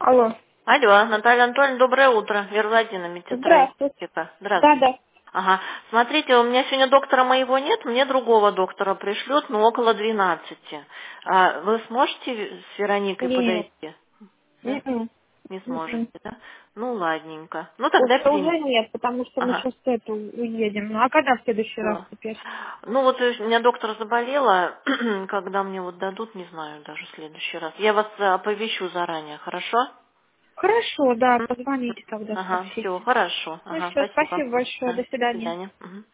Алло. Алло, Наталья Анатольевна, доброе утро. Вера Владимировна, медсестра Здравствуйте. Ипотека. Да, Здравствуйте. да. Ага. Смотрите, у меня сегодня доктора моего нет, мне другого доктора пришлют, но около 12. Вы сможете с Вероникой Нет. подойти? Нет? М-м. Не сможете, М-м. да? Ну, ладненько. Ну, тогда Уже примите. нет, потому что мы Ага. сейчас уедем. Ну, а когда в следующий раз Всё. теперь? Ну вот у меня доктор заболела, когда мне вот дадут, не знаю, даже в следующий раз. Я вас оповещу заранее, хорошо? Хорошо, да, М? позвоните тогда, Ага, все, сообщите. хорошо. Ну Ага, все, спасибо. спасибо большое, Ага, до до свидания. свидания. Мгм.